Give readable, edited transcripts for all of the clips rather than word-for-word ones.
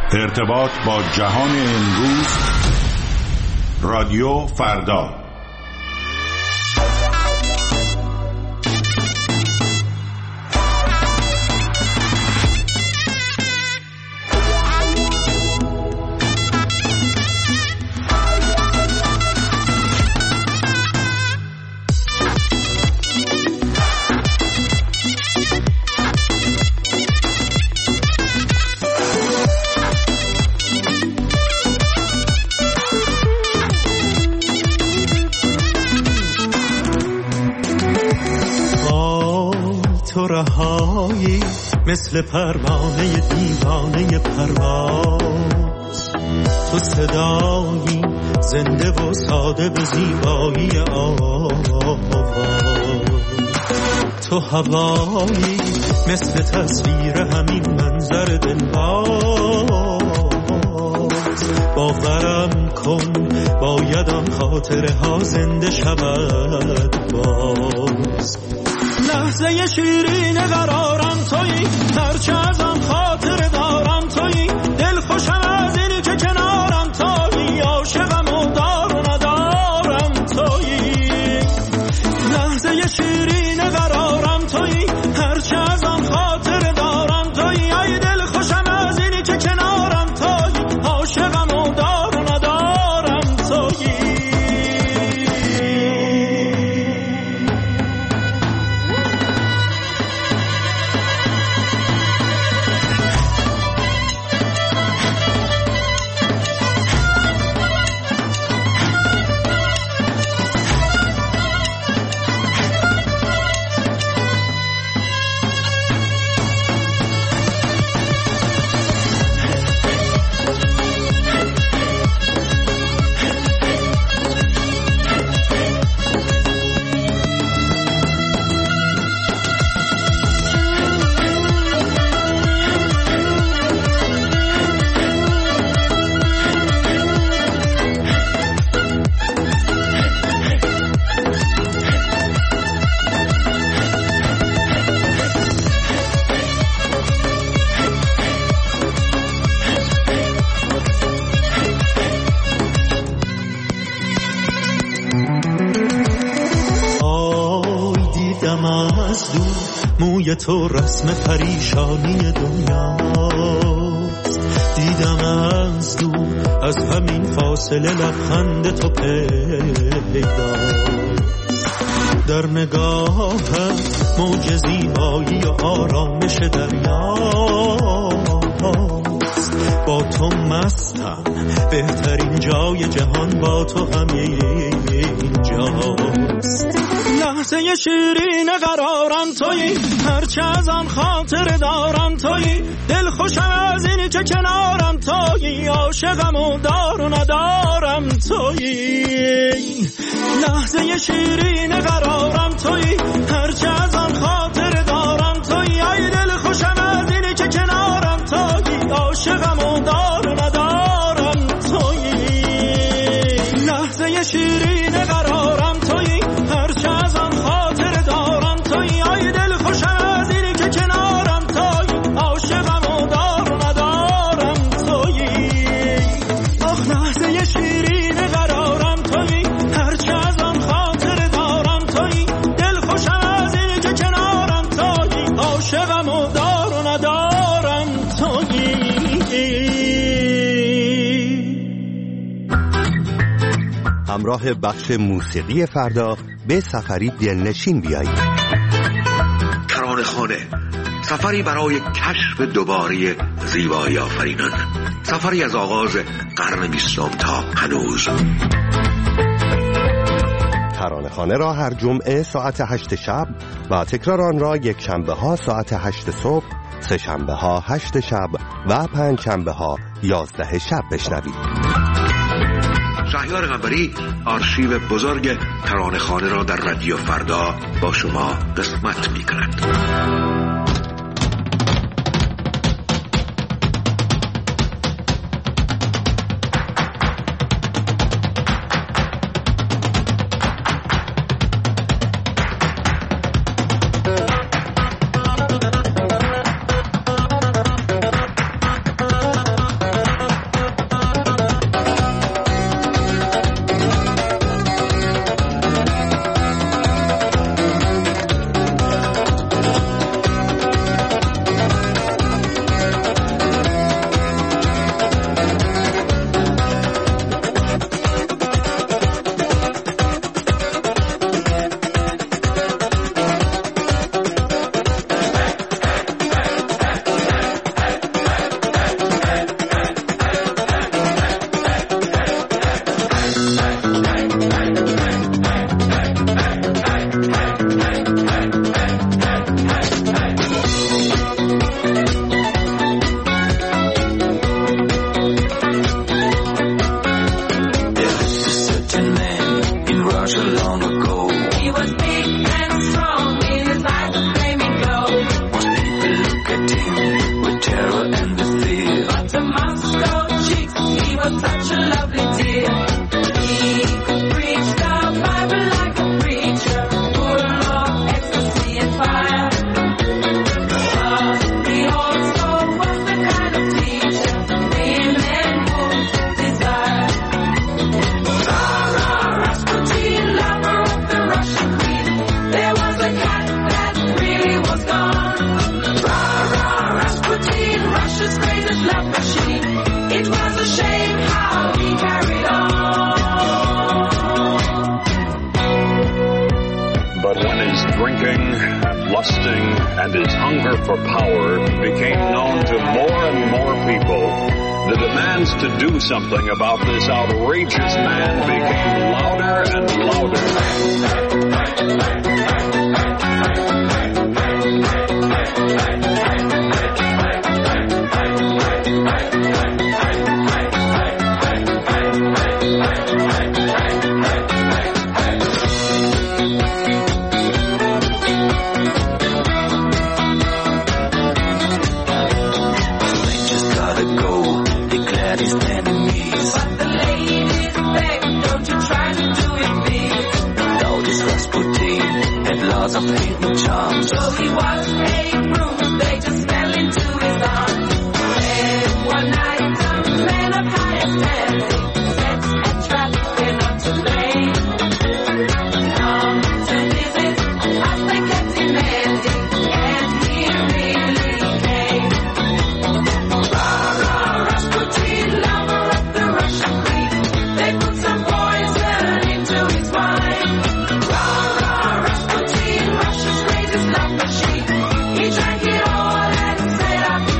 ارتباط با جهان امروز. رادیو فردا. رهایی مثل پروانه دیوانه پرواز، تو صدایی زنده و ساده به زیبایی آواز، تو هوایی مثل تصویر همین منظر دلباز. باورم کن باید آن خاطره ها زنده شود باز. لحظه شیرین قرارم تویی، هرچه از آن خاطر دارم تویی، دل خوشم از اینی که کنارم تویی، عاشقم و دار و ندارم تویی. لحظه شیرین قرارم تویی، هرچه از آن خاطر دارم تویی، ای دل خوشم از اینی که کنارم تویی، عاشقم و دار و ندارم تویی. موی تو رسم پریشانی دنیاست، دیدم از دور از همین فاصله لبخند تو پیداست. در نگاهم موج زیبایی و آرامش دریاست. با تو مستم، بهترین جای جهان با تو همین جاست. لحظه شیرین قرارم تویی، هرچه از آن خاطر دارم تویی، دل خوشم از اینی که کنارم تویی، عاشقم و دار و ندارم تویی. لحظه شیرین قرارم تویی، هرچه از آن خاطر دارم تویی، ای دل خوشم از اینی که کنارم تویی، عاشقم و دار و ندارم تویی. لحظه شیرین قرارم تویی، هرچه از آن خاطر دارم تویی، ای دل خوشم از اینی که کنارم تویی، عاشقم و دار و ندارم تویی. آخ لحظه شیرین قرارم تویی، هرچه از آن خاطر دارم تویی، دل خوشم از اینی که کنارم تویی، عاشقم و دار و ندارم تویی. همراه بخش موسیقی فردا به سفری دلنشین بیایید. ترانه‌خانه، سفری برای کشف دوباره زیبایی آفرینان، سفری از آغاز قرن 20 تا هنوز. ترانه‌خانه را هر جمعه ساعت 8 شب و تکرار آن را یک شنبه ها ساعت 8 صبح، سه شنبه ها 8 شب و پنج شنبه ها 11 شب بشنوید. شهریار قنبری آرشیو بزرگ ترانه‌خانه را در رادیو فردا با شما قسمت می‌کند. Russia's greatest love machine. It was a shame how he carried on. But when his drinking, lusting, and his hunger for power became known to more and more people, the demands to do something about this outrageous man became louder and louder. Of hidden charms. So he was a room, they just fell into his arms. And one night, some men of higher standing set a trap, they're not to blame. Come to visit, as they kept demanding, and he really came. Rah-rah, Rasputin, lover of the Russian queen. They put some poison into his wine. Rah-rah, Rasputin, Russia's greatest love machine. He drank it all and said I'll be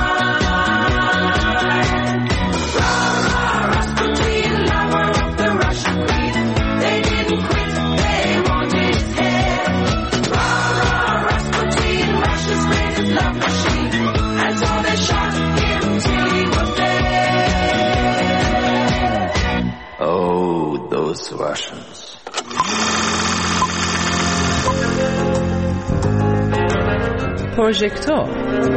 fine. Rah-rah, Rasputin, lover of the Russian queen. They didn't quit, they wanted his head. Rah-rah, Rasputin, Russia's greatest love machine. And so they shot him till he was dead. Oh, those Russians. پروژکتور.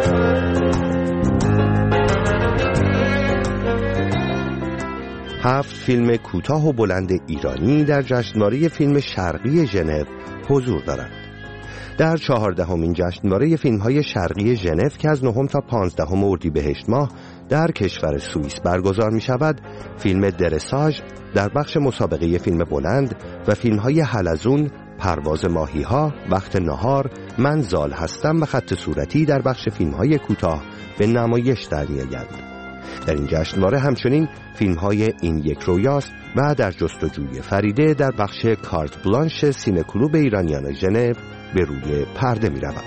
هفت فیلم کوتاه و بلند ایرانی در جشنواره فیلم شرقی ژنو حضور دارند. در 14مین جشنواره فیلم‌های شرقی ژنو که از 9 تا 15 اردیبهشت ماه در کشور سوئیس برگزار می‌شود، فیلم درساژ در بخش مسابقه فیلم بلند و فیلم‌های حلزون، پرواز ماهی‌ها، وقت نهار، من زال هستم و خط صورتی در بخش فیلم‌های کوتاه به نمایش در می‌آیند. در این جشنواره همچنین فیلم‌های این یک رویاست و در جستجوی فریده در بخش کارت بلانش سینه کلوب ایرانیان ژنو به روی پرده می‌رود.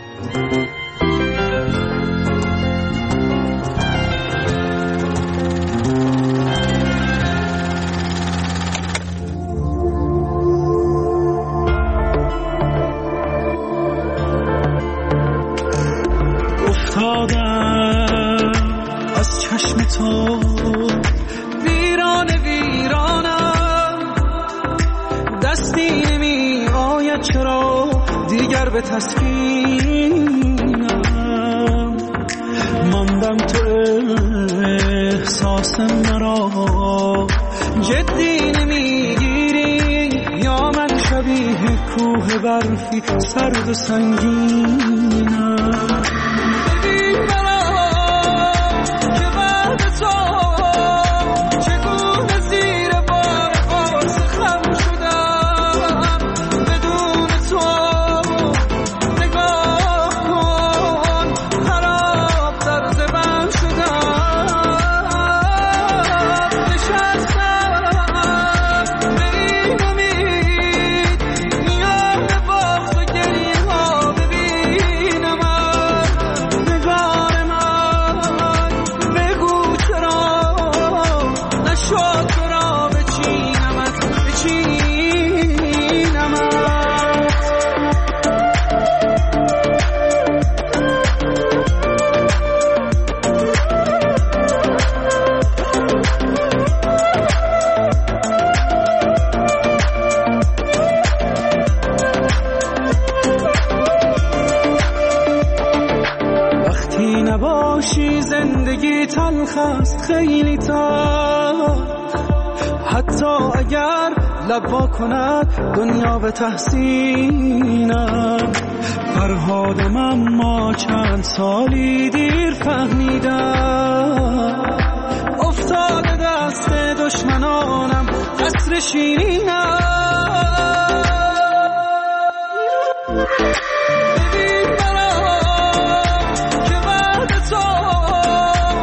از چشم تو ویرانم، دستی نمی آید چرا دیگر به تسکینم. ماندم تو احساس مرا جدی نمیگیری، یا من شبیه کوه برفی سرد و سنگینم. زندگی تلخ است خیلی تلخ، حتی اگر لب وا کند دنیا به تحسینم. فرهادم اما چند سالی دیر فهمیدم، افتاده دست دشمنانم قصر شیرینم. ببین مرا که بعد تو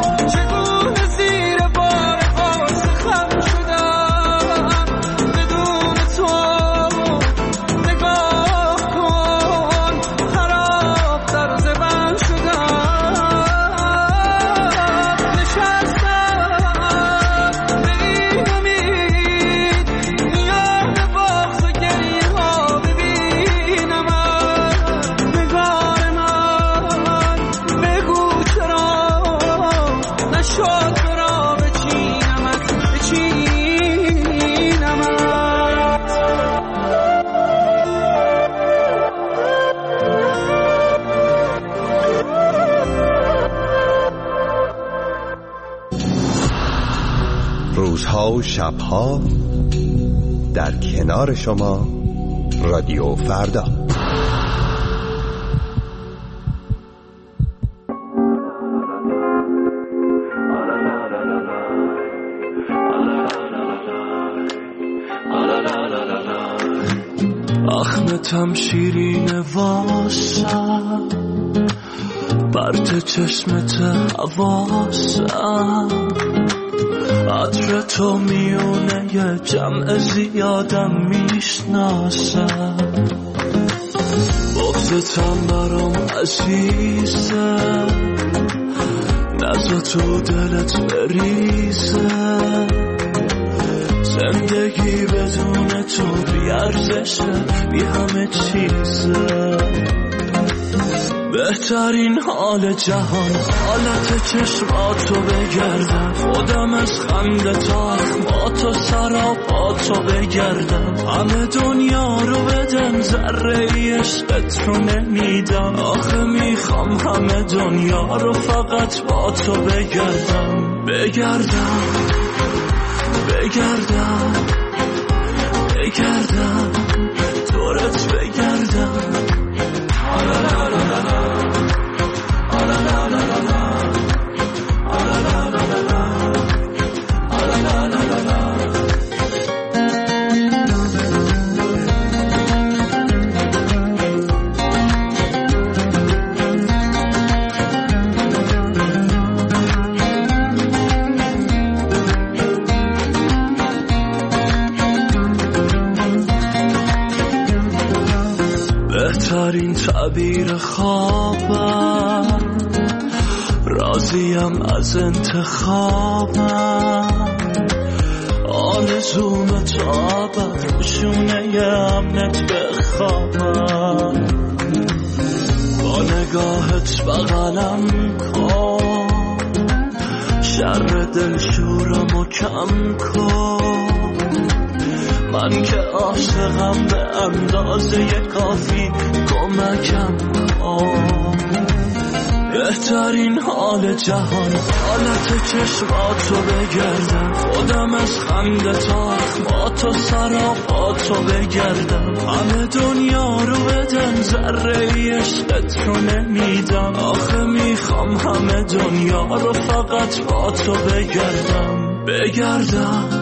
روزها و شبها در کنار شما رادیو فردا. اخمتم شیرین واسم، برت چشمت حواسم، عطر تو میونه یه جمع زیادم میشناسم، بغضتم برام عزیزه، نزا تو دلت بریزه، زندگی بدون تو بی ارزشه، بی همه چیزه. بهترین حال جهان حالت چشماتو بگردم، خودم از خنده تا اخماتو سراپاتو بگردم، همه دنیا رو بدم ذره ای عشقت رو نمیدم، آخه میخوام همه دنیا رو فقط با تو بگردم، بگردم بگردم بگردم دورت بگردم. بهترین تعبیر خوابم، راضیم از انتخابم، آرزوم تا ابد روشونه امنت بخوابم، با نگاهت بغلم کن، شر دلشورمو کم کن، من که عاشقم به اندازه کافی کمکم کن. بهترین حال جهان حالت چشماتو بگردم، خودم از خنده تا اخماتو سراپاتو بگردم، همه دنیا رو بدم ذره ای عشقت رو نمیدم، آخه میخوام همه دنیا رو فقط با تو بگردم، بگردم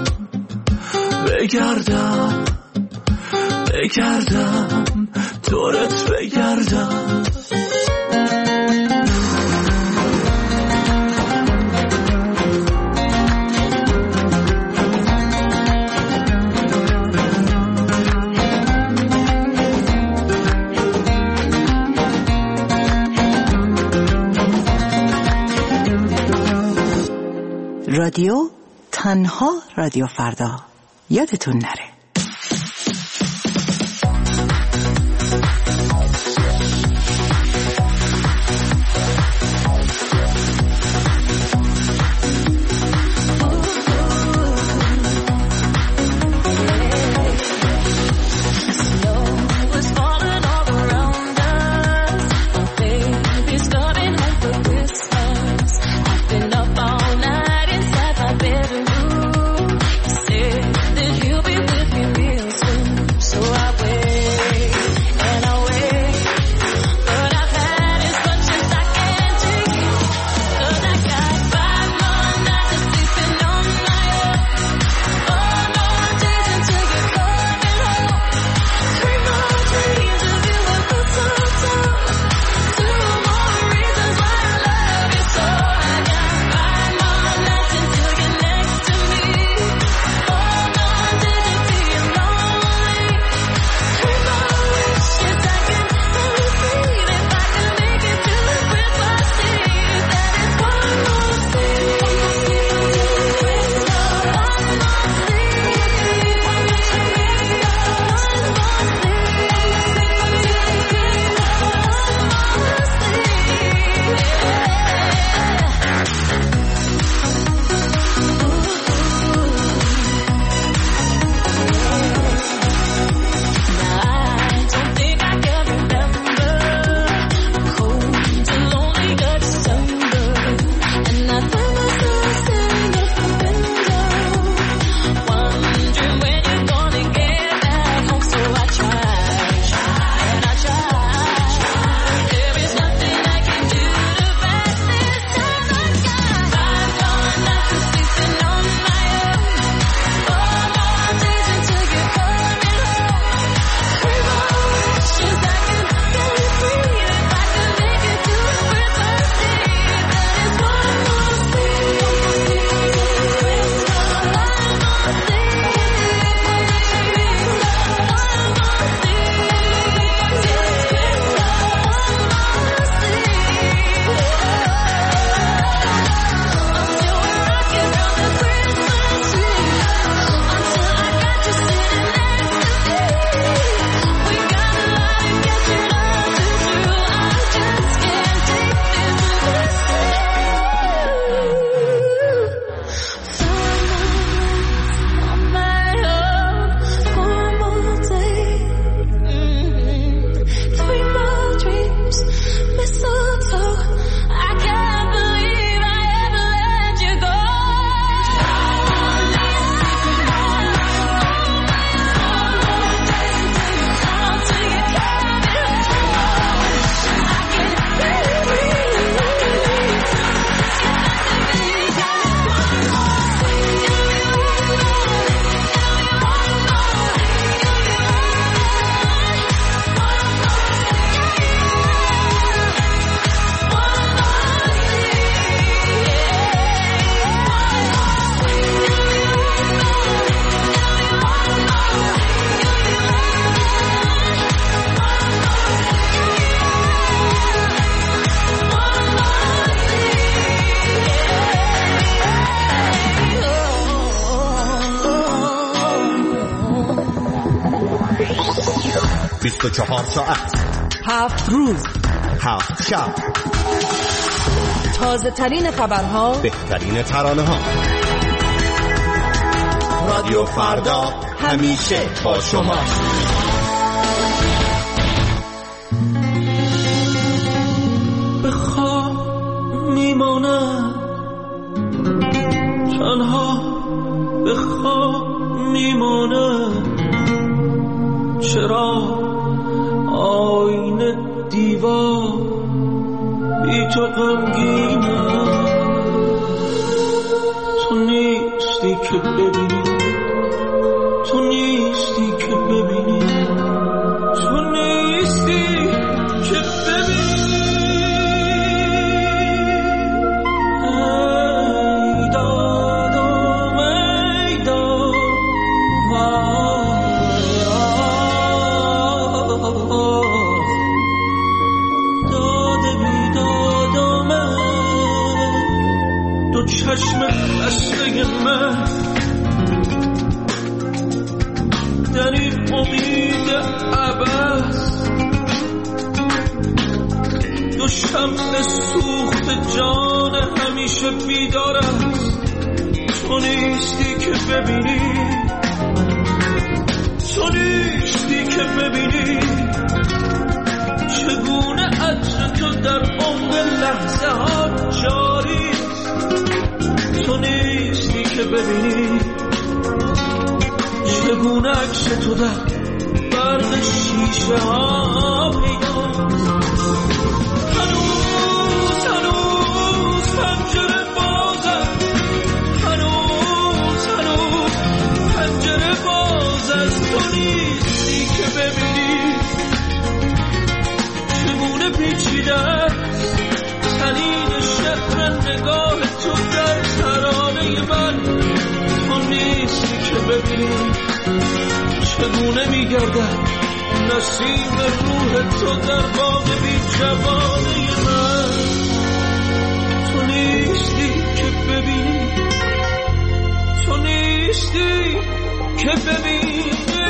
بگردم بگردم دورت بگردم. رادیو تنها رادیو فردا، یادتون نره. You'll be with 24 ساعت، 7 روز، 7 شب، تازه ترین خبرها، بهترین ترانه ها. رادیو فردا همیشه با شما. بخوام میمانم تنها، بخوام میمانم، چرا آینه دیوار بی تو غمگینم. تو نیستی که ببینی، تو نیستی که ببینی، تو نیستی که ببینی. ای دادم ای داد، داده بیدادم دو چشم بسته من در این امید عبث، دو شمع سوخت جان همیشه بیدار است. تو نیستی که ببینی، تو نیستی که ببینی چگونه عطر تو در عمق لحظه ها جاری. تو نیستی که ببینی چگونه عکس تو در برق شیشه ها پیداست. هنوز هنوز پنجره بازم، هنوز هنوز پنجره باز است. تو نیستی که ببینی چگونه پیچیده است تنین شهر نگاه تو در ترانه من. تو نیستی که ببینی چگونه میگردد نسیم روح تو در باغ بی جوانه من. تو نیستی که ببینی، تو نیستی که ببینی.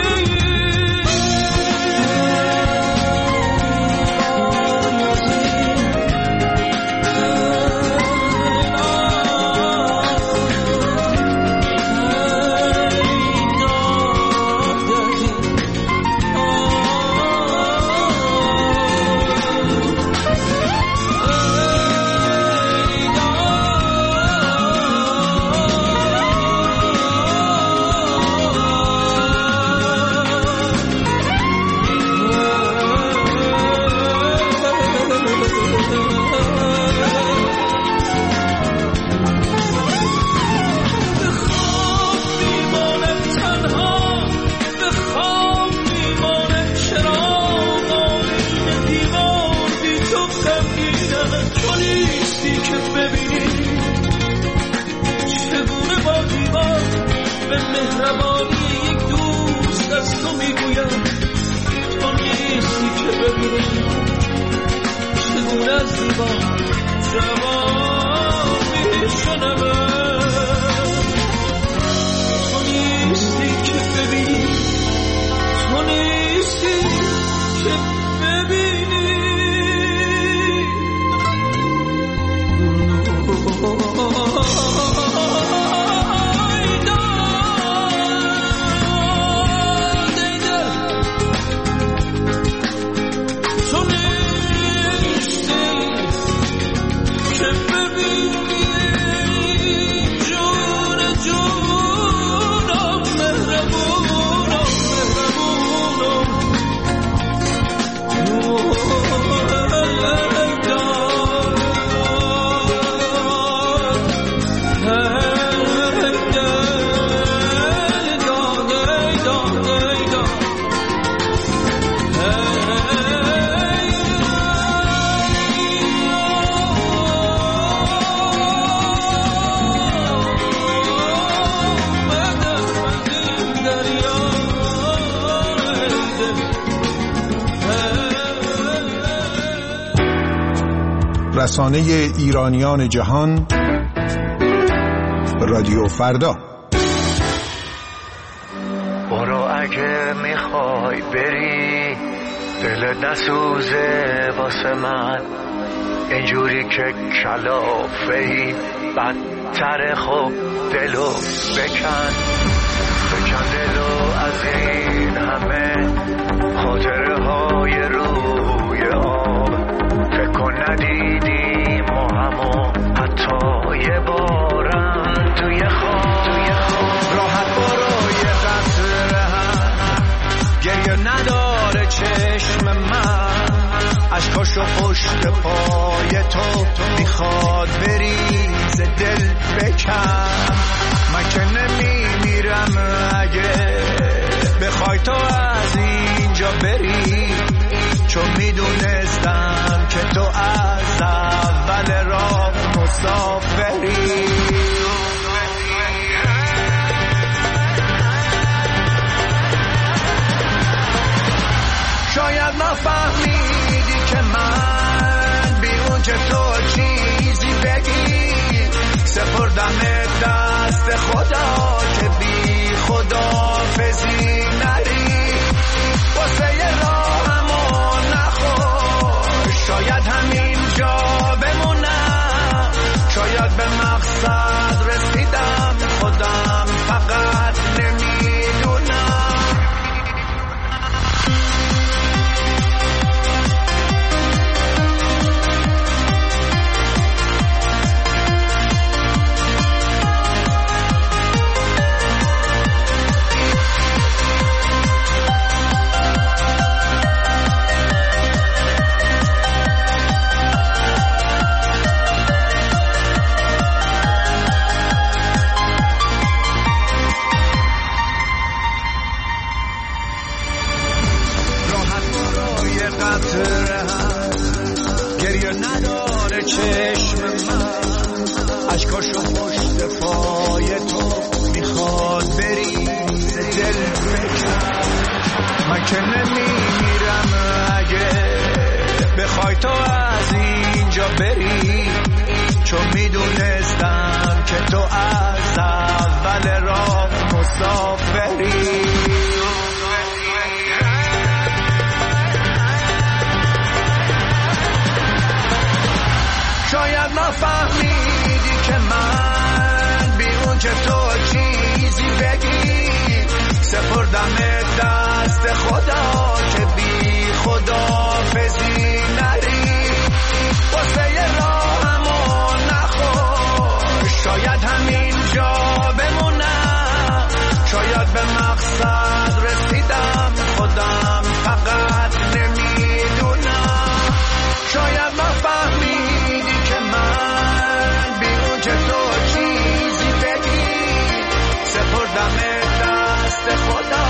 رسانه ایرانیان جهان، رادیو فردا. برو اگه میخوای بری دلت نسوزه واسه من اینجوری که کلافه‌ای، بدتر خب دلو بکن دلو از این همه خاطره های روی آب. فکر کن ندیدیم ما همو حتی یه بارم توی خواب. راحت برو یه قطره هم گریه نداره چشم من، عشقاشو پشت پای تو میخواد بریز دل بکن. من که نمیمیرم اگه بخوای تو از اینجا بری، چون میدونستم که تو از اول راه مسافری. شاید نفهمیدی که من بیرون که تو چیزی بگی، سپردم دست خدا که بی خداحافظی نری. واسه یه راهمو نخور، شاید همینجا بمونم، شاید به مقصد رسیدم، خودم فقط نمیدونم. گریه نداره چشم من، عشقاشو پشت پای تو میخواد بریز دل بکن. من که نمیمیرم اگه بخوای تو از اینجا بری، چون میدونستم که تو از اول راه مسافری. شاید نفهمیدی که من بیرون که تو چیزی بگی، سپردم دست خدا که بی خداحافظی نری. واسه یه راهمو نخور، شاید همینجا بمونم، شاید به مقصد رسیدم، خودم فقط نمیدونم. شاید نفهمیدی که من بیرون که تو چیزی بگی، سپردم دست خدا